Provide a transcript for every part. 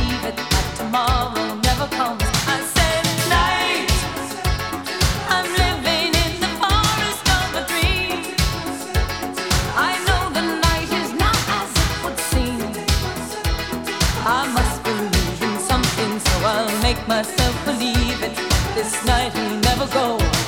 believe it, that tomorrow never comes. I said night, I'm living in the forest of a dream. I know the night is not as it would seem. I must believe in something, so I'll make myself believe it. This night will never go.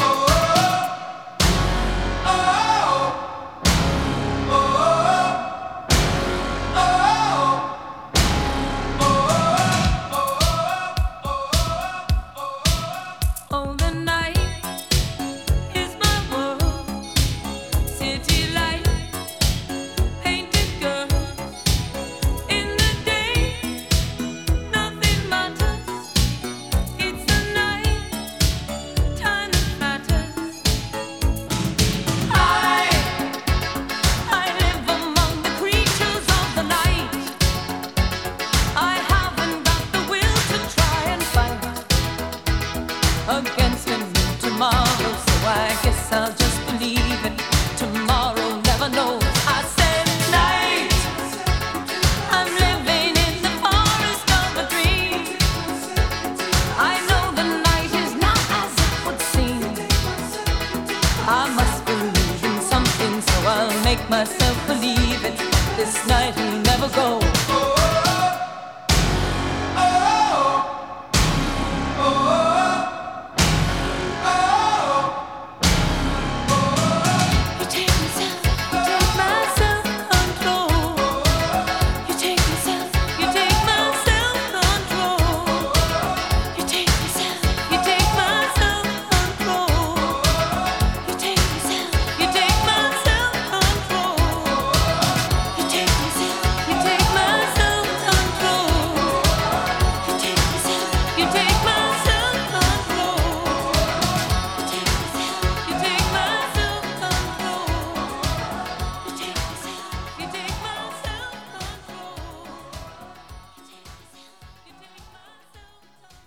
Against a new tomorrow, so I guess I'll just believe it. Tomorrow never knows. I said night, I'm living in the forest of a dream. I know the night is not as it would seem. I must believe in something, so I'll make myself